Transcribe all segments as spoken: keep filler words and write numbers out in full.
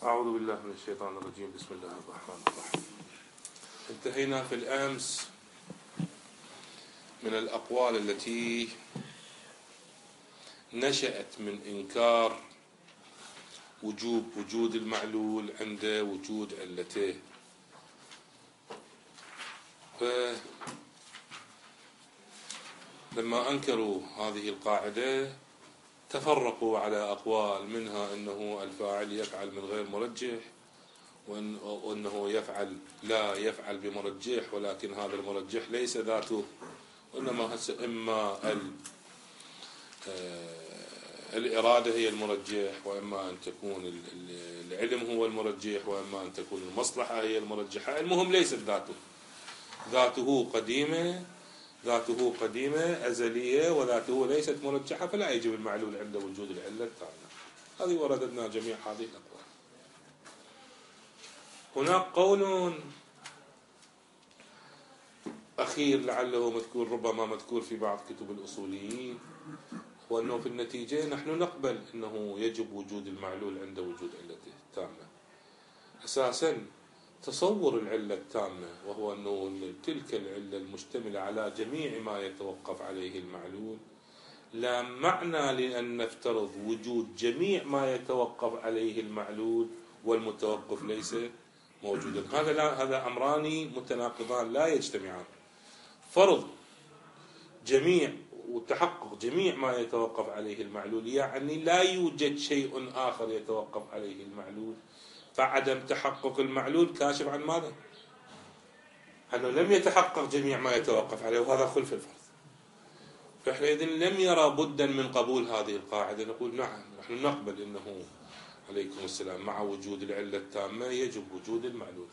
أعوذ بالله من الشيطان الرجيم. بسم الله الرحمن الرحيم. انتهينا في الأمس من الأقوال التي نشأت من إنكار وجوب وجود المعلول عند وجود علته. فلما أنكروا هذه القاعدة تفرقوا على أقوال، منها أنه الفاعل يفعل من غير مرجح، وأنه يفعل لا يفعل بمرجح، ولكن هذا المرجح ليس ذاته، وإنما إما الإرادة هي المرجح، وإما أن تكون العلم هو المرجح، وإما أن تكون المصلحة هي المرجحة. المهم ليست ذاته، ذاته قديمة ذاته قديمة أزلية، وذاته ليست مرجحة، فلا يجب المعلول عند وجود العلة التامة. هذه ورددنا جميع هذه الأقوال. هناك قول أخير لعله مذكور، ربما مذكور في بعض كتب الأصوليين، وأنه في النتيجة نحن نقبل أنه يجب وجود المعلول عند وجود علته التامة. أساسا تصور العلة التامة، وهو أنه تلك العلة المشتملة على جميع ما يتوقف عليه المعلول، لا معنى لأن نفترض وجود جميع ما يتوقف عليه المعلول والمتوقف ليس موجودا. هذا لا هذا أمران متناقضان لا يجتمعان. فرض جميع وتحقق جميع ما يتوقف عليه المعلول يعني لا يوجد شيء آخر يتوقف عليه المعلول، فعدم تحقق المعلول كاشف عن ماذا؟ أنه لم يتحقق جميع ما يتوقف عليه، وهذا خلف الفرض. فحينئذ لم يرى بدا من قبول هذه القاعدة. نقول نعم، نحن نقبل أنه عليكم السلام مع وجود العلة التامة يجب وجود المعلول.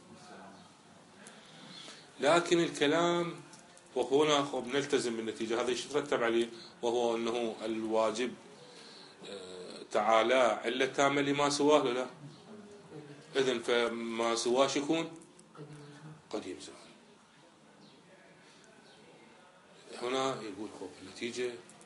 لكن الكلام وهنا بنلتزم بالنتيجة، هذا يترتب عليه، وهو أنه الواجب تعالى علة تامة لما سواه لا. إذن فما سواه يكون قديم زمان. هنا يقول خوف النتيجة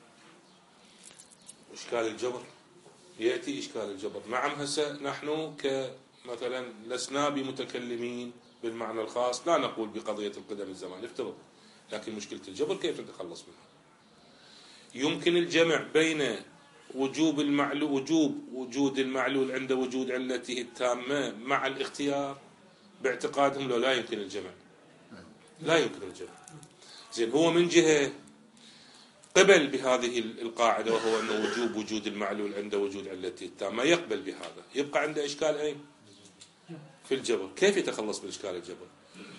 إشكال الجبر. يأتي إشكال الجبر. نعم، هسه نحن كمثلا لسنا بمتكلمين بالمعنى الخاص، لا نقول بقضية القدم الزمان افترض، لكن مشكلة الجبر كيف نتخلص منها؟ يمكن الجمع بين وجوب المعلول وجوب وجود المعلول عند وجود علته التامة مع الاختيار باعتقادهم، لو لا يمكن الجمع، لا يمكن الجمع. زين، هو من جهة قبل بهذه القاعدة، وهو أنه وجوب وجود المعلول عند وجود علته التامة، يقبل بهذا. يبقى عنده إشكال أين؟ في الجبر. كيف يتخلص من إشكال الجبر؟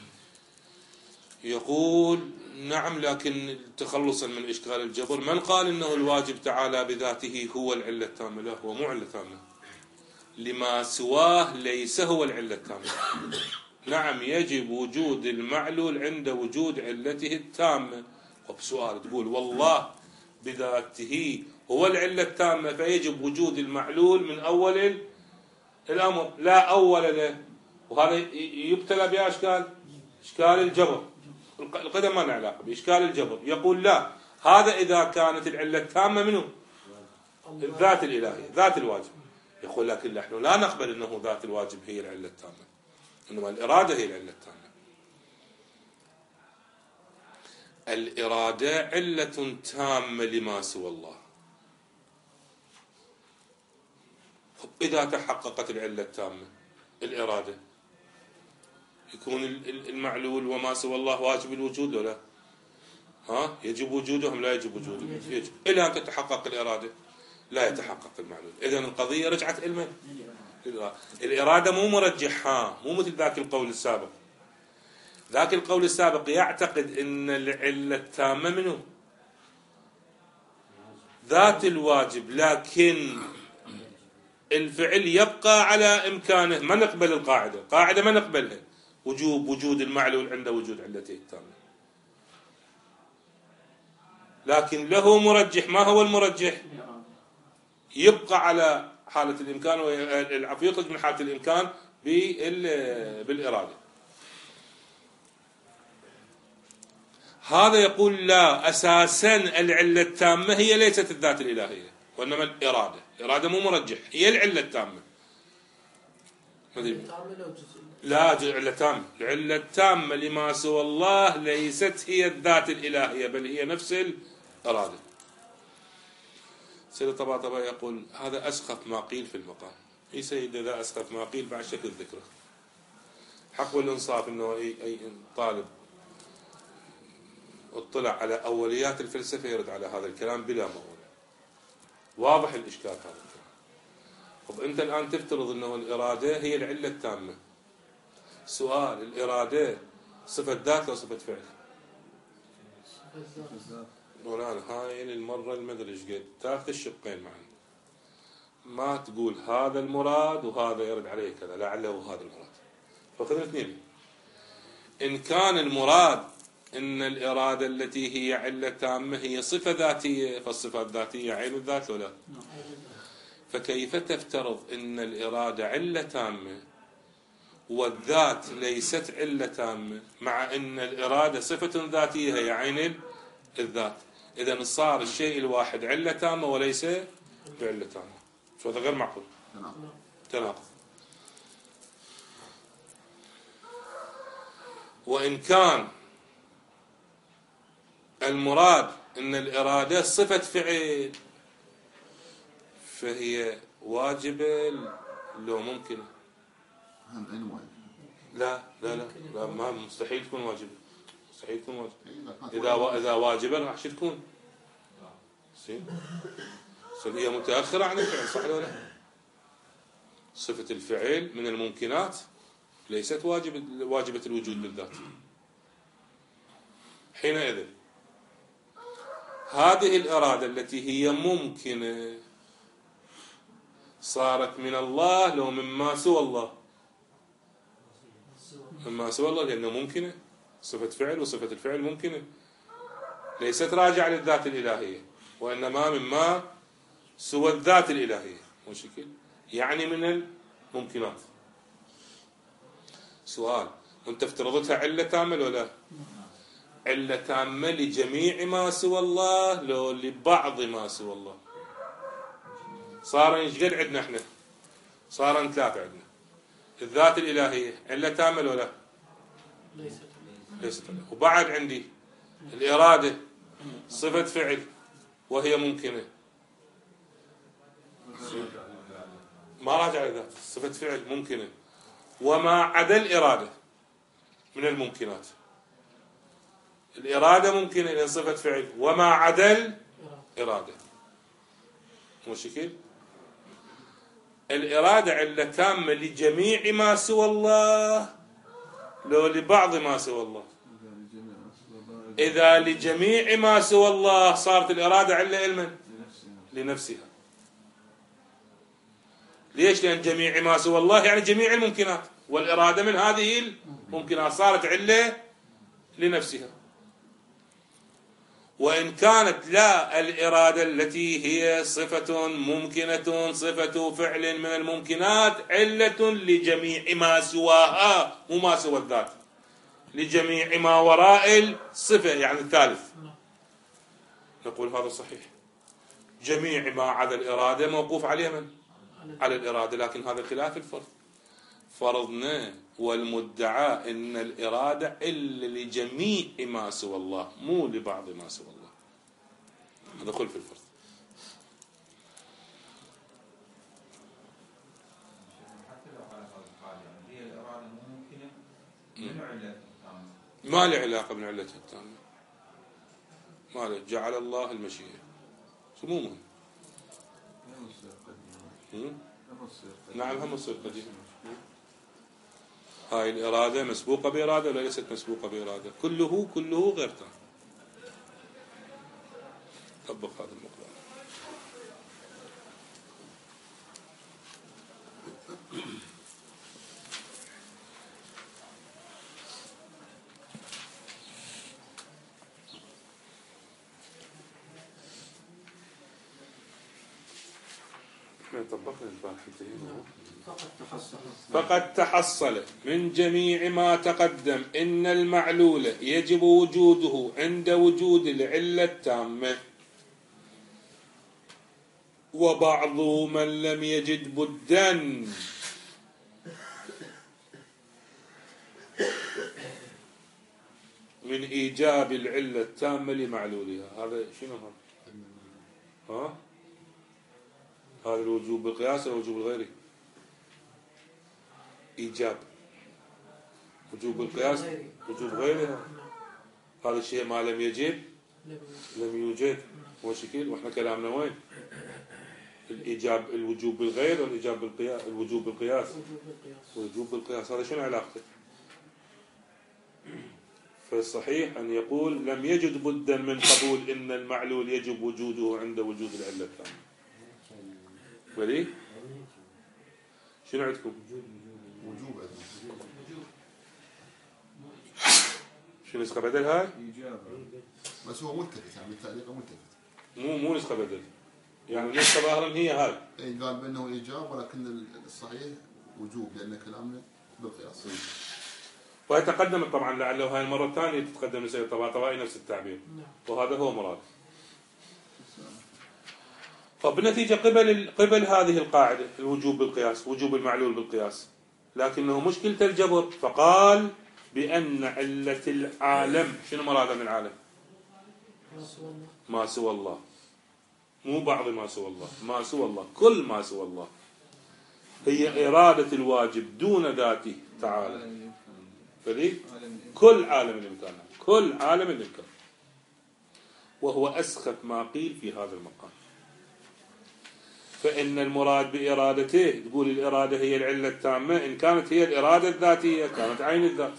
يقول نعم، لكن تخلصا من إشكال الجبر، من قال إنه الواجب تعالى بذاته هو العلة التامة؟ لا، هو مو علة تامة، لما سواه ليس هو العلة التامة. نعم، يجب وجود المعلول عند وجود علته التامة. وبسؤال تقول والله بذاته هو العلة التامة، فيجب وجود المعلول من أول الأمر. لا أول له، وهذا يبتلى بأشكال إشكال الجبر. القدم ما له علاقة بإشكال الجبر. يقول لا، هذا إذا كانت العلة التامة منه الذات الإلهية، ذات الواجب. يقول لكن نحن لا نقبل أنه ذات الواجب هي العلة التامة، إنما الإرادة هي العلة التامة. الإرادة علة تامة لما سوى الله. إذا تحققت العلة التامة الإرادة، يكون المعلول وما سوى الله واجب الوجود ولا ها؟ يجب وجودهم لا يجب وجودهم؟ يجب. إلى أن تتحقق الإرادة لا يتحقق المعلول. إذن القضية رجعت إلى الإرادة، مو مرجحها، مو مثل ذاك القول السابق. ذاك القول السابق يعتقد أن العلة التامة منه ذات الواجب، لكن الفعل يبقى على إمكانه. ما نقبل القاعدة، قاعدة ما نقبلها، وجوب وجود المعلول عند وجود علته التامة، لكن له مرجح. ما هو المرجح؟ يبقى على حالة الإمكان، والعفو يخرج من حالة الإمكان بالإرادة. هذا يقول لا، أساسا العلة التامة هي ليست الذات الإلهية، وإنما الإرادة. الإرادة مو مرجح، هي العلة التامة. لا، علة تامة. العلة التامة لما سوى الله ليست هي الذات الإلهية، بل هي نفس الإرادة. سيد الطباطبائي يقول هذا أسخف ما قيل في المقام. اي سيدي، ذا أسخف ما قيل بعد شكل ذكره. حق والإنصاف أنه أي طالب اطلع على أوليات الفلسفة يرد على هذا الكلام بلا مغول. واضح الإشكال هذا الكلام. طب أنت الآن تفترض أنه الإرادة هي العلة التامة. سؤال: الإرادة صفة ذات لو صفة فعل؟ مولانا هاي المرة المدري ايش قد تاخذ الشقين معا، ما تقول هذا المراد وهذا يرد عليه كذا، لعله هذا المراد، فخذ الاثنين. إن كان المراد إن الإرادة التي هي علة تامة هي صفة ذاتية، فالصفة الذاتية عين الذات ولا؟ فكيف تفترض إن الإرادة علة تامة والذات ليست علة تامة، مع أن الإرادة صفة ذاتية هي عين الذات؟ إذا صار الشيء الواحد علة تامة وليس بعلة تامة. شو هذا؟ غير معقول، تناقض. وإن كان المراد أن الإرادة صفة فعل فهي واجبة لو ممكنة؟ لا لا لا, لا ما مستحيل تكون واجبة، مستحيل تكون واجبة. إذا إذا واجبة راح شو تكون؟ هي متأخرة عن الفعل، صح ولا لا؟ صفة الفعل من الممكنات ليست واجبة واجبة الوجود بالذات. حينئذ هذه الإرادة التي هي ممكنة صارت من الله لو مما سوى الله؟ مما سوى الله، لأنه ممكنة، صفة فعل، وصفة الفعل ممكنة، ليست راجعة للذات الإلهية، وإنما مما سوى الذات الإلهية. مشكل يعني من الممكنات. سؤال: أنت افترضتها علة تامة ولا؟ علة تامة لجميع ما سوى الله لو لبعض ما سوى الله؟ صار يشقد عندنا احنا، صار ثلاثة عندنا. الذات الإلهية علة تامة ولا؟ ليست ليست. وبعد عندي الإرادة صفة فعل وهي ممكنة، ما راجع للذات، صفة فعل ممكنة، وما عدا الإرادة من الممكنات. الإرادة ممكنة لأن صفة فعل، وما عدا الإرادة مشكل. الإرادة علة تامة لجميع ما سوى الله لو لبعض ما سوى الله؟ إذا لجميع ما سوى الله صارت الإرادة علة علما لنفسها. ليش؟ لأن جميع ما سوى الله يعني جميع الممكنات، والإرادة من هذه الممكنات صارت علة لنفسها. وإن كانت لا الإرادة التي هي صفة ممكنة صفة فعل من الممكنات علة لجميع ما سواها، مو ما سوى الذات، لجميع ما وراء الصفة يعني الثالث، نقول هذا صحيح. جميع ما عدا الإرادة موقوف عليه من؟ على الإرادة، لكن هذا خلاف الفرض. فرضنا والمدعى إن الإرادة إلا لجميع ما سوى الله مو لبعض ما سوى الله، هذا خلف الفرض. حتى لو على هذا الحال يعني هي الإرادة مو ممكنة، من علتها التامة؟ ما له علاقة من علتها التامة، ما له. جعل الله المشيئة مو مهم. نعم هم الصيغ قديم. هاي الإرادة مسبوقة بإرادة ولا ليست مسبوقة بإرادة؟ كله كله غير تام. طبق هذا المقدار. طبقنا البارح فقد تحصل من جميع ما تقدم إن المعلول يجب وجوده عند وجود العلة التامة، وبعض من لم يجد بدا من إيجاب العلة التامة لمعلولها. هذا شنو هذا؟ ها؟ هذا الوجوب بالقياس ولا الوجوب الغيري؟ إيجاب. وجوب بالقياس وجوب غيري. هذا الشيء ما لم يجب لم يوجد. هو شكل. واحنا كلامنا وين؟ الإيجاب الوجوب بالغير والإيجاب بالقياس. الوجوب بالقياس وجوب بالقياس هذا شنو علاقته؟ فالصحيح أن يقول لم يجد بدا من قبول إن المعلول يجب وجوده عند وجود العلة التامة. ولي؟ شنو عندكم؟ وجوب. شنو نسخة بدل هاي؟ بس هو ملتفت يعني التعليق ملتفت. مو مو نسخة بدل. يعني النسخة ظاهرا هي هاي. اي قال بأنه إيجاب ولكن الصحيح وجوب لأن كلامنا بالقياس. ويتقدم طبعا لعله هاي المرة الثانية تتقدم لسيد طباطبائي نفس التعبير. وهذا هو مراد. فبالنتيجة قبل قبل هذه القاعدة الوجوب بالقياس وجوب المعلول بالقياس لكنه مشكلة الجبر فقال بأن علة العالم شنو مراده من العالم؟ ما سوى الله. مو بعض ما سوى الله، ما سوى الله، كل ما سوى الله هي إرادة الواجب دون ذاته تعالى. فلي كل عالم الإمكان، كل عالم الإمكان، وهو أسخف ما قيل في هذا المقام. فإن المراد بإرادته تقول الإرادة هي العلة التامة. إن كانت هي الإرادة الذاتية كانت عين الذات،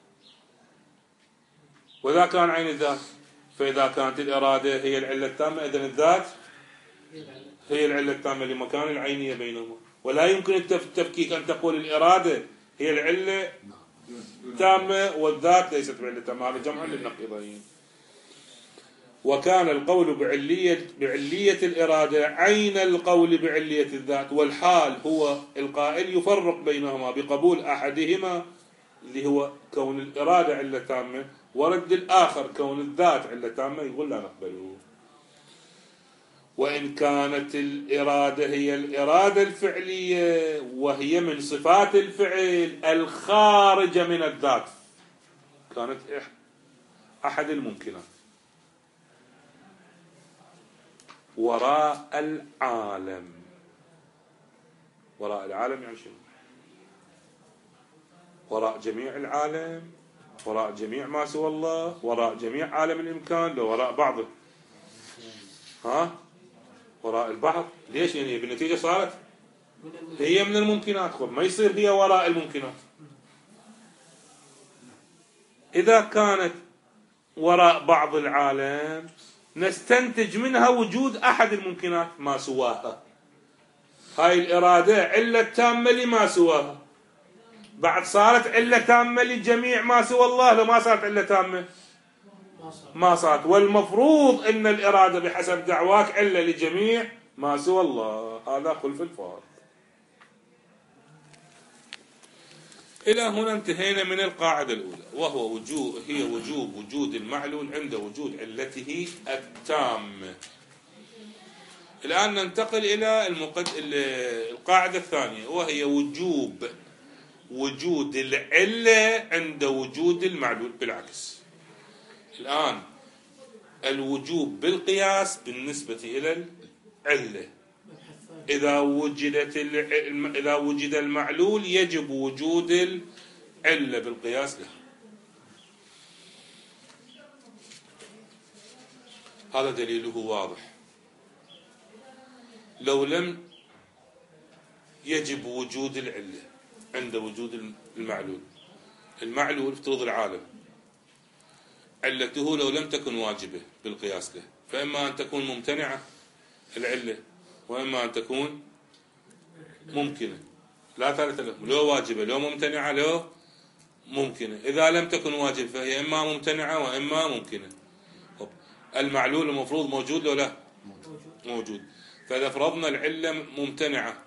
وإذا كان عين الذات فإذا كانت الإرادة هي العلة التامة إذن الذات هي العلة التامة لمكان العينية بينهما. ولا يمكن التفكيك أن تقول الإرادة هي العلة التامة والذات ليست بعلة تامة. هذا جمع للنقيضين. وكان القول بعلية بعلية الإرادة عين القول بعلية الذات، والحال هو القائل يفرق بينهما بقبول أحدهما اللي هو كون الإرادة علة تامة ورد الآخر كون الذات علة تامة، يقول لا نقبله. وإن كانت الإرادة هي الإرادة الفعلية وهي من صفات الفعل الخارجة من الذات كانت أحد الممكنات وراء العالم. وراء العالم يعني شنو؟ وراء جميع العالم، وراء جميع ما سوى الله، وراء جميع عالم الإمكان، لو وراء بعضه. ها؟ وراء البعض. ليش؟ يعني بالنتيجة صارت هي من الممكنات. خب ما يصير هي وراء الممكنات. إذا كانت وراء بعض العالم نستنتج منها وجود أحد الممكنات ما سواها. هاي الإرادة علة تامة لما سواها، بعد صارت علة تامة لجميع ما سوى الله. لو ما صارت علة تامة ما صارت. والمفروض أن الإرادة بحسب دعواك علة لجميع ما سوى الله. هذا خلف الفارق. إلى هنا انتهينا من القاعدة الأولى، وهو وجوب هي وجوب وجود المعلول عند وجود علته التامة. الآن ننتقل إلى المقد... القاعدة الثانية، وهي وجوب وجود العلة عند وجود المعلول. بالعكس الآن الوجوب بالقياس بالنسبة إلى العلة. إذا وجدت الع... إذا وجد المعلول يجب وجود العلة بالقياس له. هذا دليله واضح. لو لم يجب وجود العلة عند وجود المعلول، المعلول افترض العالم، علته لو لم تكن واجبة بالقياس له فإما أن تكون ممتنعة العلة وإما أن تكون ممكنة. لا ثالث له، لو واجبة لو ممتنعة لو ممكنة. إذا لم تكن واجبة فهي إما ممتنعة وإما ممكنة. المعلول المفروض موجود لو لا موجود. فإذا فرضنا العلة ممتنعة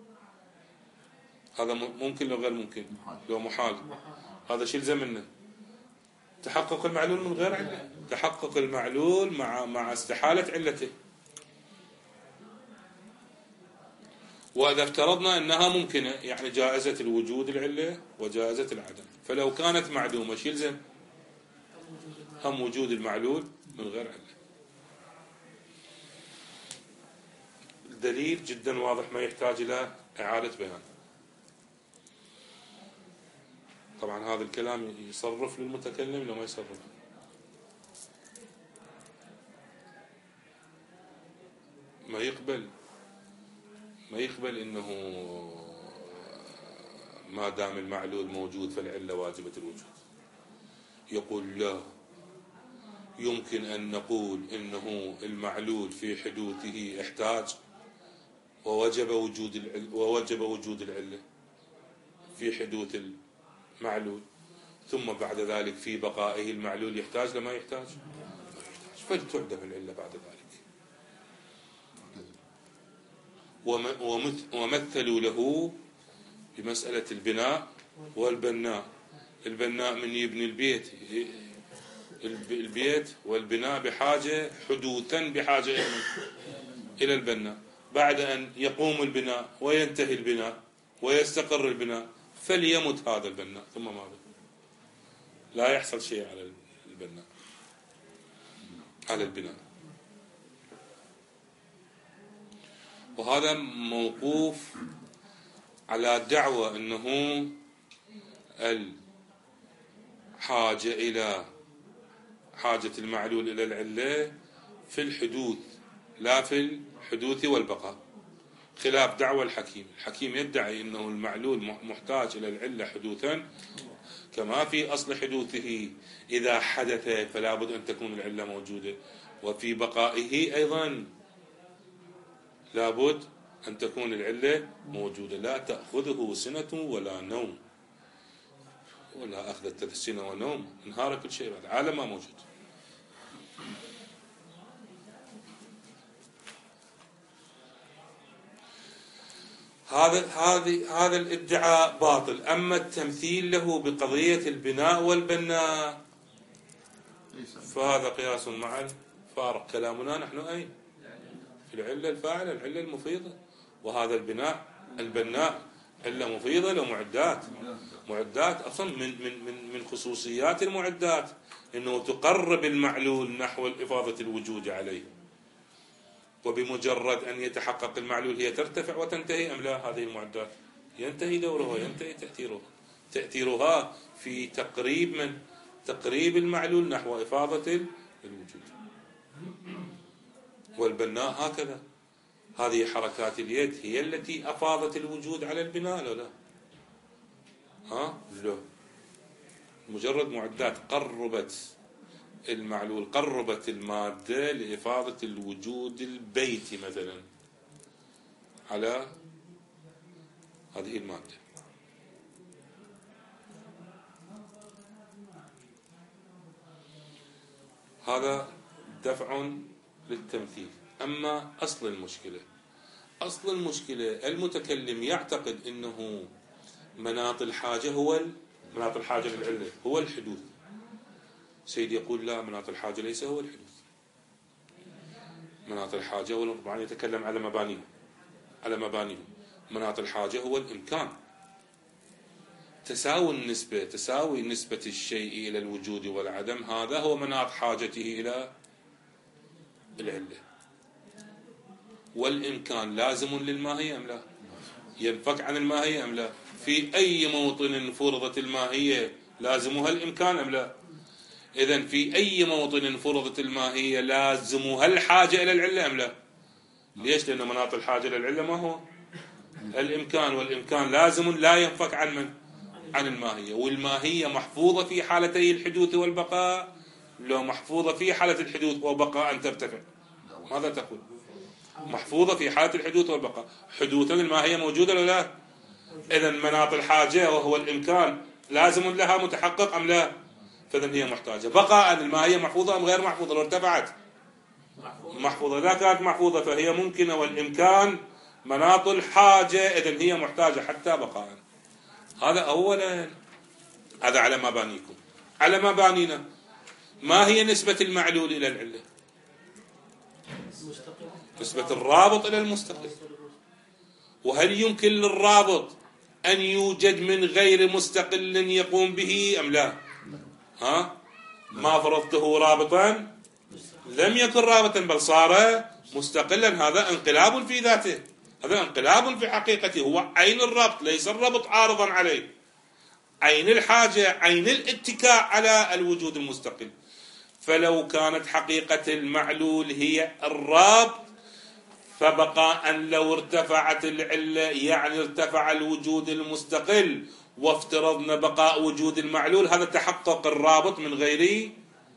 هذا ممكن لو غير ممكن لو محال. هذا شيء يلزم منه تحقق المعلول من غير علة. تحقق المعلول مع مع استحالة علته. وإذا افترضنا أنها ممكنة يعني جائزة الوجود العلة وجائزة العدم. فلو كانت معدومة شو يلزم؟ هم وجود المعلول من غير علة. الدليل جدا واضح ما يحتاج إلى إعادة بيان. طبعا هذا الكلام يصرف للمتكلم لو ما يصرف، ما يقبل ما يقبل انه ما دام المعلول موجود فالعلة واجبة الوجود. يقول لا، يمكن ان نقول انه المعلول في حدوثه احتاج ووجب وجود العلة ووجب وجود العلة في حدوث المعلول، ثم بعد ذلك في بقائه المعلول يحتاج لما يحتاج، فلتعدم العلة بعد ذلك. ومثلوا له بمسألة البناء والبناء. البناء من يبني البيت، البيت والبناء بحاجة حدوثا بحاجة إلى البناء. بعد أن يقوم البناء وينتهي البناء ويستقر البناء فليمت هذا البناء، ثم ماذا؟ لا يحصل شيء على البناء على البناء. وهذا موقوف على دعوة أنه الحاجة إلى حاجة المعلول إلى العلة في الحدوث لا في الحدوث والبقاء، خلاف دعوة الحكيم. الحكيم يدعي أنه المعلول محتاج إلى العلة حدوثا كما في أصل حدوثه إذا حدث فلا بد أن تكون العلة موجودة، وفي بقائه أيضا لا بد أن تكون العلة موجودة. لا تأخذه سنة ولا نوم، ولا أخذت سنة ونوم انهار كل شيء بعد عالم ما موجود. هذا هذه هذا الادعاء باطل. أما التمثيل له بقضية البناء والبناء فهذا قياس مع الفارق. كلامنا نحن أين؟ في العلة الفاعلة، العلة المفيضة. وهذا البناء البناء علة مفيضة له معدات معدات أصلا من من من من خصوصيات المعدات إنه تقرب المعلول نحو إفاضة الوجود عليه، وبمجرد أن يتحقق المعلول هي ترتفع وتنتهي أم لا؟ هذه المعدات ينتهي دورها وينتهي تأثيرها تأثيرها في تقريب من تقريب المعلول نحو إفاضة الوجود. والبناء هكذا، هذه حركات اليد هي التي أفاضت الوجود على البناء لا لا ها لا، مجرد معدات قربت المعلول، قربت المادة لإفاضة الوجود البيتي مثلا على هذه المادة. هذا دفع للتمثيل. أما أصل المشكلة أصل المشكلة المتكلم يعتقد أنه مناط الحاجة هو مناط الحاجة للعلة هو الحدوث. سيد يقول لا، مناط الحاجة ليس هو الحدوث. مناط الحاجة هو، طبعا يتكلم على مبانيه على مبانيه مناط الحاجة هو الإمكان، تساوي النسبة تساوي نسبة الشيء إلى الوجود والعدم، هذا هو مناط حاجته إلى العلة. والإمكان لازم للماهية أم لا؟ ينفك عن الماهية أم لا؟ في أي موطن فرضت الماهية لازمها الإمكان أم لا؟ إذن في أي موطن فرضت الماهية لازمها الحاجة إلى العلة أم لا؟ ليش؟ لأن مناط الحاجة للعلة ما هو؟ الإمكان، والإمكان لازم لا ينفك عن من؟ عن الماهية. والماهية محفوظة في حالتي الحدوث والبقاء، لو محفوظة في حالة الحدوث وبقاء أن ترتفع. ماذا تقول؟ محفوظة في حالة الحدوث والبقاء، حدوثا الماهية موجودة ولا لا؟ إذن مناط الحاجة وهو الإمكان لازم لها متحقق أم لا؟ فإذن هي محتاجة. بقاء الماهية محفوظة أم غير محفوظة؟ لو ارتفعت محفوظة، إذا كانت محفوظة فهي ممكنة، والإمكان مناط الحاجة، إذن هي محتاجة حتى بقاء. هذا أولا، هذا على مبانيكم. على مبانينا ما هي نسبة المعلول إلى العلة؟ نسبة الرابط إلى المستقل. وهل يمكن للرابط أن يوجد من غير مستقل يقوم به أم لا؟ ها؟ ما فرضته رابطا لم يكن رابطا بل صار مستقلا. هذا انقلاب في ذاته، هذا انقلاب في حقيقته، هو عين الربط، ليس الربط عارضا عليه، عين الحاجة، عين الاتكاء على الوجود المستقل. فلو كانت حقيقة المعلول هي الربط، فبقاء لو ارتفعت العلة يعني ارتفع الوجود المستقل، وافترضنا بقاء وجود المعلول، هذا تحقق الرابط من غير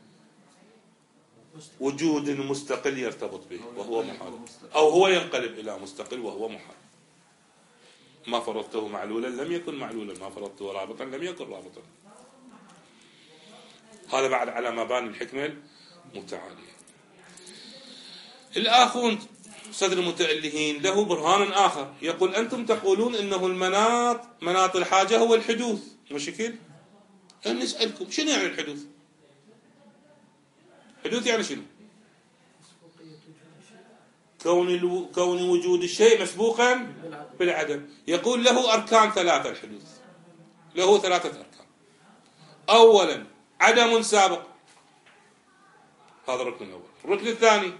وجود مستقل يرتبط به وهو محال، أو هو ينقلب إلى مستقل وهو محال. ما فرضته معلولا لم يكن معلولا، ما فرضته رابطا لم يكن رابطا. هذا بعد على مباني الحكمة المتعالية. الآخون صدر المتألهين له برهان آخر، يقول أنتم تقولون إنه المناط مناط الحاجة هو الحدوث، مشكل؟ نسألكم شنو يعني الحدوث؟ حدوث يعني شنو؟ كون الو... كون وجود الشيء مسبوقا بالعدم. يقول له أركان ثلاثة الحدوث، له ثلاثة أركان. أولا عدم سابق، هذا الركن الأول. الركن الثاني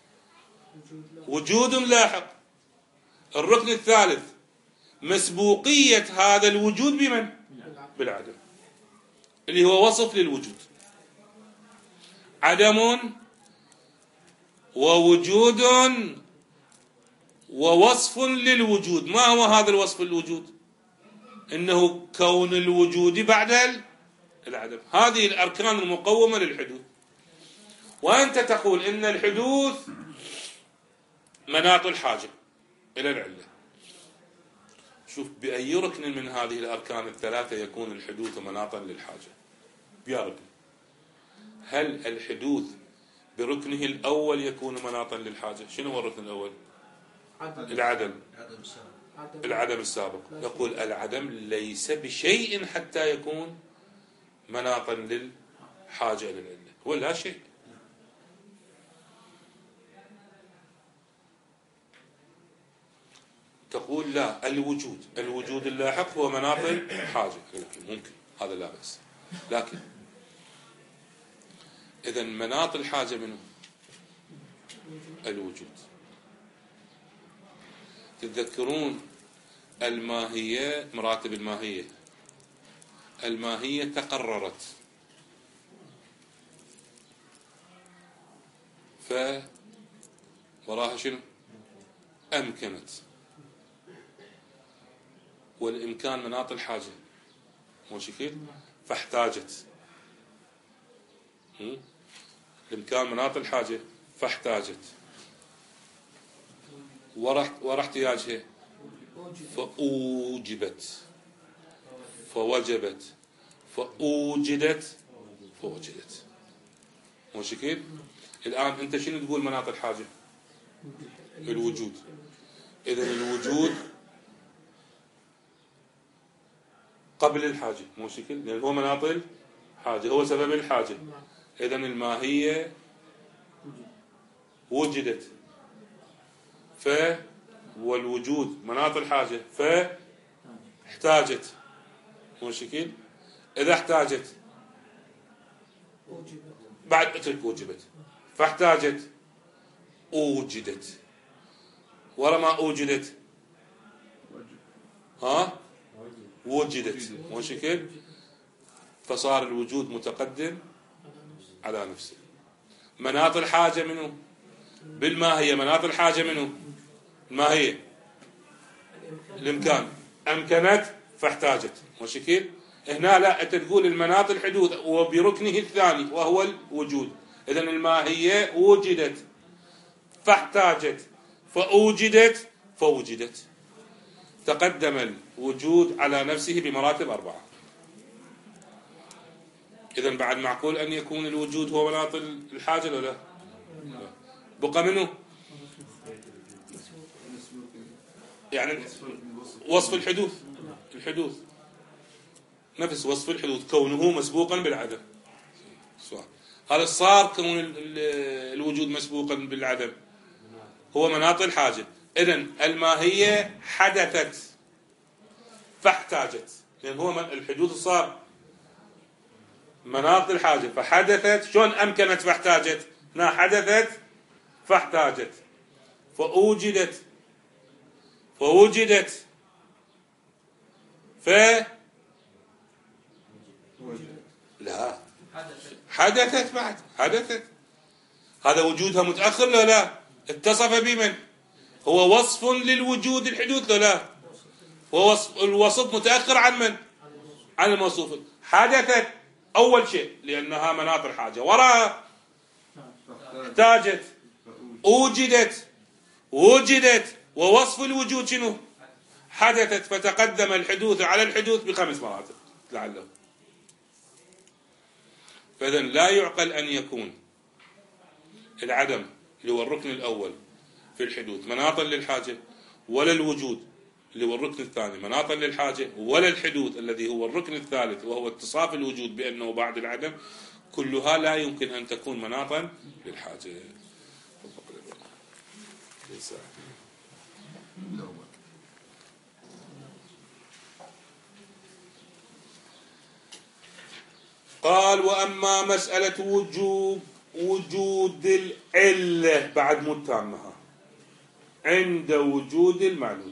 وجود لاحق. الركن الثالث مسبوقية هذا الوجود بمن؟ بالعدم، اللي هو وصف للوجود. عدم ووجود ووصف للوجود. ما هو هذا الوصف للوجود؟ إنه كون الوجود بعد العدم. هذه الأركان المقومة للحدوث. وأنت تقول إن الحدوث مناط الحاجة إلى العلة. شوف بأي ركن من هذه الأركان الثلاثة يكون الحدوث مناطا للحاجة؟ بيا ركن. هل الحدوث بركنه الأول يكون مناطا للحاجة؟ شنو هو الركن الأول؟ العدم. العدم السابق. يقول العدم ليس بشيء حتى يكون مناطا للحاجة إلى العلة، هو لا شيء. تقول لا، الوجود الوجود اللاحق هو مناط الحاجة، ممكن هذا لا بأس، لكن إذا مناط الحاجة منه الوجود. تتذكرون الماهية، مراتب الماهية، الماهية تقررت، ف وراها شنو؟ أمكنت. والإمكان مناط الحاجة، مو شكل؟ فاحتاجت. الإمكان مناط الحاجة فاحتاجت. ورا ورا احتياجها فأوجبت، فوجبت، فأوجدت، فوجدت. مو شكل؟ الآن أنت شنو تقول مناط الحاجة؟ الوجود. إذن الوجود قبل الحاجة، مو شكل؟ لأن هو مناط الحاجة، هو سبب الحاجة. إذن الماهية وجدت، ف والوجود مناط الحاجة فاحتاجت، مو شكل؟ إذا احتاجت بعد اترك وجبت، فاحتاجت أوجدت. ورا ما أوجدت ها وجدت، مو شكل؟ فصار الوجود متقدم على نفسه. مناط الحاجة منه بالماهية، مناط الحاجة منه الماهية الإمكان، أمكنت فاحتاجت، مو شكل؟ هنا لا، أنت تقول المناط الحدوث وبركنه الثاني وهو الوجود. إذن الماهية وجدت فاحتاجت فأوجدت فوجدت. تقدم الوجود على نفسه بمراتب أربعة. إذن بعد معقول أن يكون الوجود هو مناط الحاجة ولا لا؟ بقى منه يعني وصف الحدوث، الحدوث نفس وصف الحدوث، كونه مسبوقا بالعدم. سؤال، هل صار كون الوجود مسبوقا بالعدم هو مناط الحاجة؟ إذن الماهية حدثت فاحتاجت، لأن هو الحدوث صار مناط الحاجة، فحدثت شلون أمكنت فاحتاجت؟ هنا حدثت فاحتاجت، فأوجدت فوجدت ف لا حدثت بعد حدثت. هذا وجودها متأخر لا لا اتصف بمن؟ هو وصف للوجود الحدوث لا لا هو وصف الوصف متأخر عن من؟ عن الموصوف. حدثت أول شيء لأنها مناط الحاجة، وراء احتاجت، أوجدت، وجدت، ووصف الوجود شنو؟ حدثت. فتقدم الحدوث على الحدوث بخمس مراتب لعله. فإذا لا يعقل أن يكون العدم اللي هو الركن الأول في الحدوث مناطا للحاجة، ولا الوجود اللي هو الركن الثاني مناطا للحاجة، ولا الحدوث الذي هو الركن الثالث وهو اتصاف الوجود بأنه بعد العدم، كلها لا يمكن أن تكون مناطا للحاجة. قال وأما مسألة وجوب وجود العلة بعد متامها عند وجود المعلول،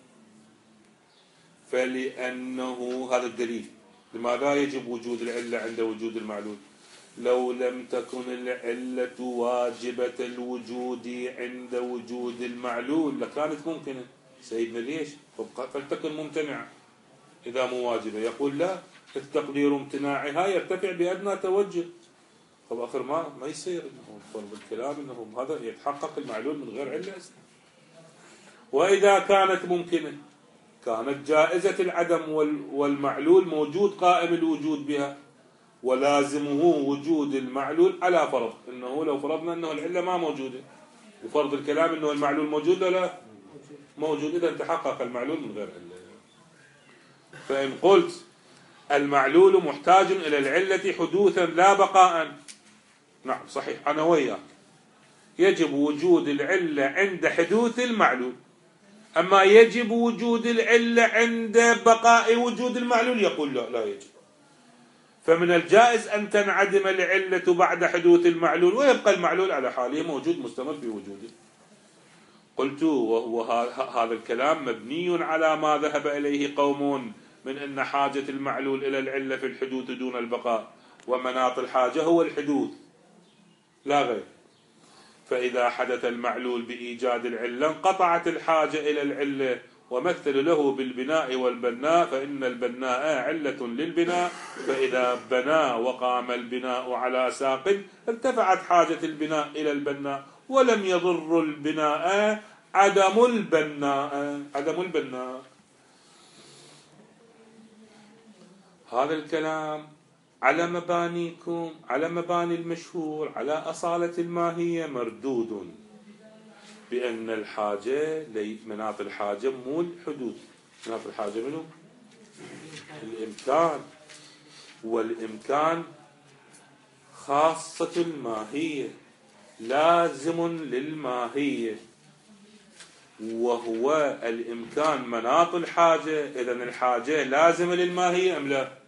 فلأنه هذا الدليل لماذا يجب وجود العلة عند وجود المعلول. لو لم تكن العلة واجبة الوجود عند وجود المعلول لكانت ممكنة. سيدنا ليش؟ فلتكن ممتنعة إذا مو واجبة. يقول لا، التقدير امتناعها يرتفع بأدنى توجه. طب آخر ما ما يصير إنه فرض الكلام إنه هذا يتحقق المعلول من غير علة. وإذا كانت ممكنة كانت جائزة العدم والمعلول موجود قائم الوجود بها، ولازمه وجود المعلول على فرض إنه لو فرضنا إنه العلة ما موجودة، وفرض الكلام إنه المعلول موجود ولا موجود، إذا تحقق المعلول من غير علة. فإن قلت المعلول محتاج إلى العلة حدوثا لا بقاء، نعم صحيح أنا وياك، يجب وجود العلة عند حدوث المعلول. أما يجب وجود العلة عند بقاء وجود المعلول، يقول لا لا يجب. فمن الجائز أن تنعدم العلة بعد حدوث المعلول ويبقى المعلول على حاله موجود مستمر في وجوده. قلت وهو هذا الكلام مبني على ما ذهب إليه قوم من أن حاجة المعلول إلى العلة في الحدوث دون البقاء، ومناط الحاجة هو الحدوث لا غير. فإذا حدث المعلول بإيجاد العلة انقطعت الحاجة إلى العلة. ومثل له بالبناء والبناء، فإن البناء علة للبناء، فإذا بنى وقام البناء على ساق ارتفعت حاجة البناء إلى البناء، ولم يضر البناء عدم البناء عدم البناء. هذا الكلام على مبانيكم، على مباني المشهور، على أصالة الماهية مردود، بأن الحاجة مناط الحاجة مو الحدوث، مناط الحاجة منه الإمكان، والإمكان خاصة الماهية لازم للماهية، وهو الإمكان مناط الحاجة. إذن الحاجة لازمة للماهية أم لا؟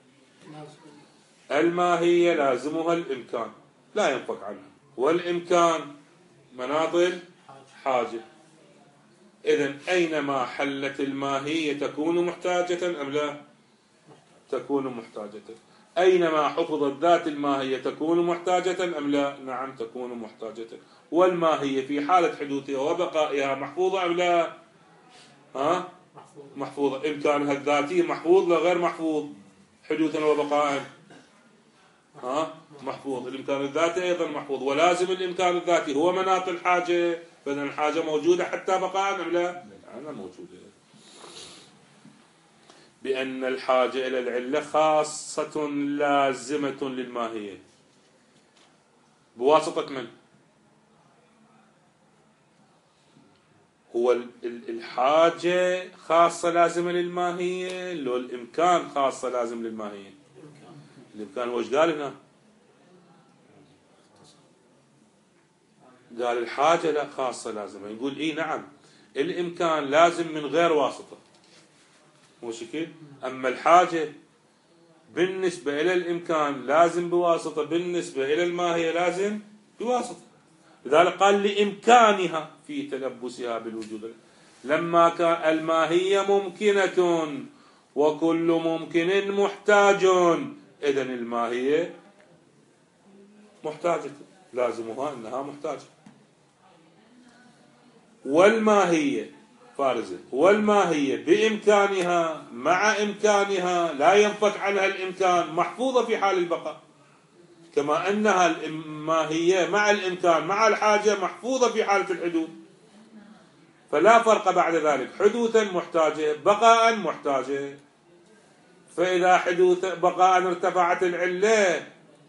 الماهية لازمها الإمكان لا ينفك عنها، والإمكان مناط الحاجة. إذن أينما حلت الماهية تكون محتاجة أم لا؟ تكون محتاجة. أينما حفظت ذات الماهية تكون محتاجة أم لا؟ نعم تكون محتاجة. والماهية في حالة حدوثها وبقائها محفوظة أم لا؟ ها؟ محفوظة. إمكانها الذاتي محفوظ لا غير محفوظ؟ حدوثا وبقاء ها؟ محفوظ. الإمكان الذاتي أيضا محفوظ، ولازم الإمكان الذاتي هو مناط الحاجة. فإذا الحاجة موجودة حتى بقاء أم لا؟ أنا موجودة. بأن الحاجة إلى العلة خاصة لازمة للماهية بواسطة من؟ هو الحاجة خاصة لازمة للماهية لو الإمكان خاصة لازم للماهية؟ الإمكان هو ايش قال هنا؟ قال الحاجة لا خاصة لازمة. يقول إيه نعم الإمكان لازم من غير واسطة مو شكل، أما الحاجة بالنسبة إلى الإمكان لازم بواسطة، بالنسبة إلى الماهية لازم بواسطة. لذلك قال لإمكانها في تلبسها بالوجود. لما كان الماهية ممكنة وكل ممكن محتاج، إذن الماهية محتاجة، لازمها أنها محتاجة. والماهية فارزة، والماهية بإمكانها مع إمكانها لا ينفك عنها الإمكان، محفوظة في حال البقاء، كما أنها الماهية مع الإمكان مع الحاجة محفوظة في حالة الحدوث. فلا فرق بعد ذلك، حدوثا محتاجة، بقاء محتاجة. فإذا حدوث بقاء ارتفعت العلة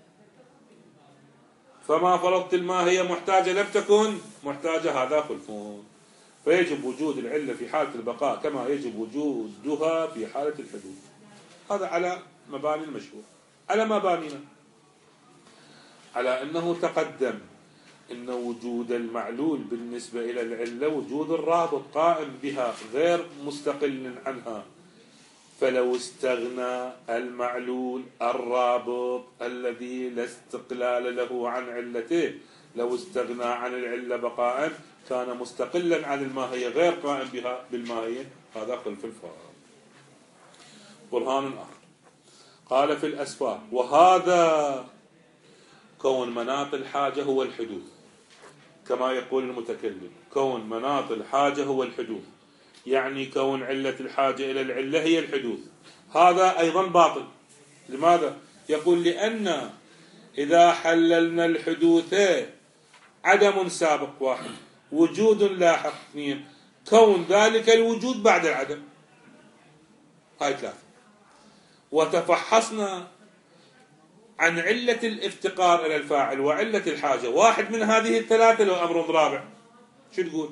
فما فرضت الماهية محتاجة لم تكن محتاجة، هذا خلفون. فيجب وجود العلة في حالة البقاء كما يجب وجودها في حالة الحدوث. هذا على مباني المشهور. على مبانينا، على أنه تقدم أن وجود المعلول بالنسبة إلى العلة وجود الرابط قائم بها غير مستقل عنها. فلو استغنى المعلول الرابط الذي لا استقلال له عن علته، لو استغنى عن العلة بقاء كان مستقلا عن الماهية غير قائم بها بالماهية. هذا خلف الفارق. برهان آخر قال في الأسفار: وهذا كون مناط الحاجة هو الحدوث، كما يقول المتكلم كون مناط الحاجة هو الحدوث، يعني كون علة الحاجة إلى العلة هي الحدوث. هذا أيضا باطل. لماذا؟ يقول لأن إذا حللنا الحدوث عدم سابق واحد، وجود لاحق اثنين، كون ذلك الوجود بعد العدم، هاي ثلاثة. وتفحصنا عن علة الافتقار إلى الفاعل وعلة الحاجة، واحد من هذه الثلاثة لو أمر رابع، شو تقول؟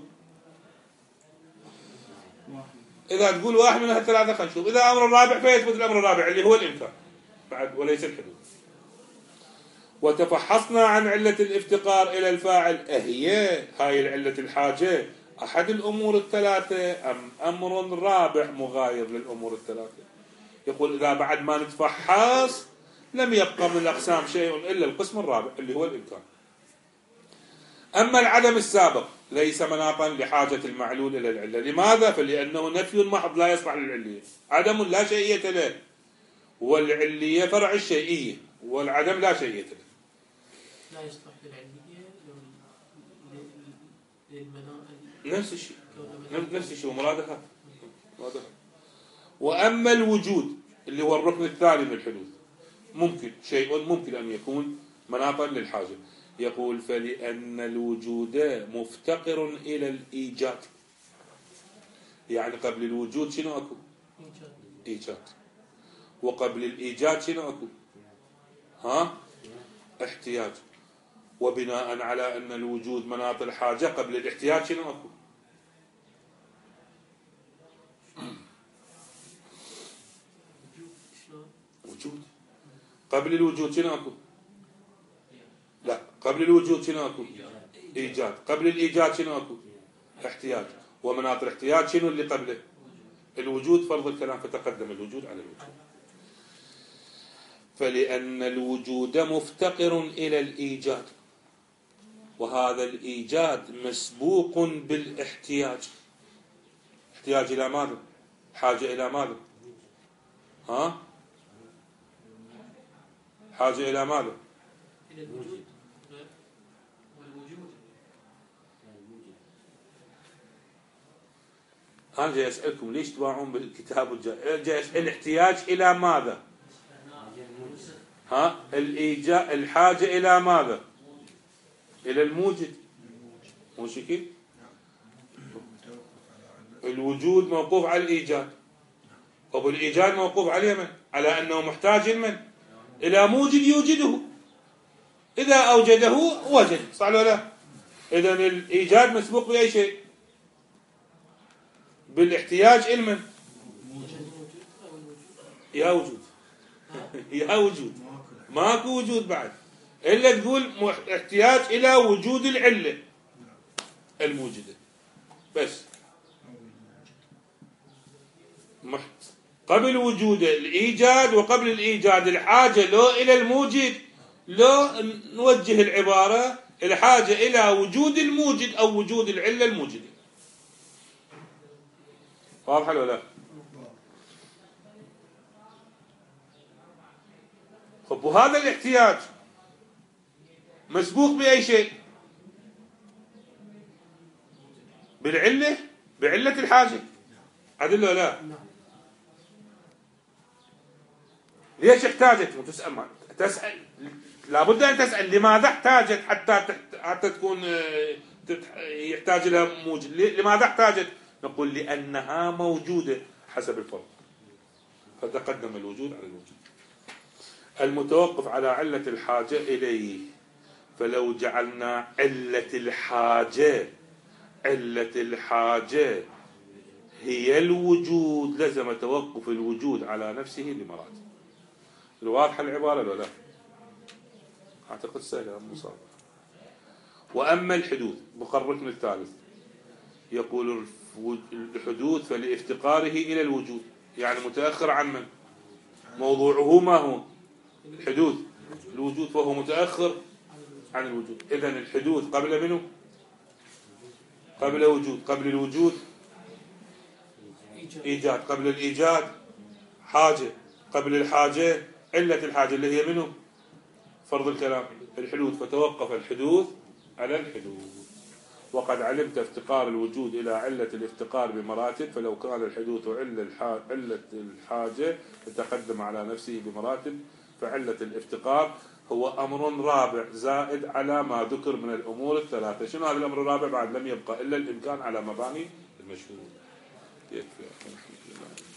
إذا تقول واحد من هالثلاثة خلينا نشوف. إذا أمر الرابع فيثبت الأمر الرابع اللي هو الإمكان بعد وليس الحدوث. وتفحصنا عن علة الافتقار إلى الفاعل، أهي هاي العلة الحاجة أحد الأمور الثلاثة أم أمر رابع مغاير للأمور الثلاثة؟ يقول إذا بعد ما نتفحص لم يبقى من الأقسام شيء إلا القسم الرابع اللي هو الإمكان. أما العدم السابق ليس مناطا لحاجة المعلول إلى العلة. لماذا؟ فلأنه نفي محض لا يصلح للعلية، عدم لا شيئية له، والعلية فرع الشيئية والعدم لا شيئية له. لا يصلح للعلية للمناطق نفس الشيء، نفس الشيء ومرادها. وأما الوجود اللي هو الركن الثاني من الحدوث، ممكن شيء ممكن أن يكون مناطا للحاجة. يقول: فلأن الوجود مفتقر إلى الإيجاد، يعني قبل الوجود شنو أكو؟ إيجاد. وقبل الإيجاد شنو أكو؟ ها؟ احتياج. وبناء على أن الوجود مناط الحاجة قبل الاحتياج شنو أكو؟ وجود. قبل الوجود شنو أكو؟ لا، قبل الوجود شنو أكو؟ إيجاد. قبل الإيجاد شنو أكو؟ احتياج. ومناط الاحتياج شنو اللي قبله؟ الوجود. فرض الكلام فتقدم الوجود على الوجود. فلأن الوجود مفتقر إلى الإيجاد، وهذا الإيجاد مسبوق بالاحتياج. احتياج إلى ماذا؟ حاجة إلى ماذا؟ ها؟ حاجة إلى ماذا؟ إلى الوجود. والوجود أنا جاي أسألكم ليش تباعون بالكتاب الجاي؟ جاي أسأل الاحتياج إلى ماذا؟ ها؟ الإيجاد الحاجة إلى ماذا؟ إلى الموجد. مو شكل؟ الوجود موقوف على الإيجاد، وبالإيجاد موقوف على من؟ على أنه محتاج من؟ إلى موجد يوجده. إذا أوجده وجد، صح ولا لا؟ إذن الإيجاد مسبوق بأي شيء؟ بالاحتياج إلى من؟ يا وجود يا وجود، ماكو وجود بعد إلا تقول احتياج إلى وجود العلة الموجدة بس. محت قبل وجود الإيجاد وقبل الإيجاد الحاجة لو إلى الموجد، لو نوجه العبارة الحاجة إلى وجود الموجد أو وجود العلة الموجدة. واضح ولا لا؟ خب وهذا الاحتياج مسبوق بأي شيء؟ بالعلة، بعلة الحاجة. عدل ولا لا؟ ليش احتاجت؟ وتسأل ما تسأل لابد أن تسأل لماذا احتاجت حتى حتى تكون يحتاج لها موجد. لماذا احتاجت؟ نقول لأنها موجودة حسب الفرض، فتقدم الوجود على الوجود المتوقف على علة الحاجة إليه. فلو جعلنا علة الحاجة علة الحاجة هي الوجود لزم توقف الوجود على نفسه لمراتب. الواضحة العبارة ولا لا؟ أعتقد سهلة مصابة. وأما الحدوث بقى الركن الثالث يقول الحدوث فلافتقاره إلى الوجود، يعني متأخر عن من؟ موضوعه ما هو؟ الحدوث الوجود، فهو متأخر عن الوجود. إذن الحدوث قبل منه؟ قبل وجود. قبل الوجود إيجاد. قبل الإيجاد حاجة. قبل الحاجة علة الحاجة اللي هي منه؟ فرض الكلام الحدوث. فتوقف الحدوث على الحدوث. وقد علمت افتقار الوجود إلى علة الافتقار بمراتب، فلو كان الحدوث علة الحاجة تتقدم على نفسه بمراتب، فعلة الافتقار هو أمر رابع زائد على ما ذكر من الأمور الثلاثة. شنو هذا الأمر الرابع؟ بعد لم يبقى إلا الإمكان على مباني المشهور. يكفي.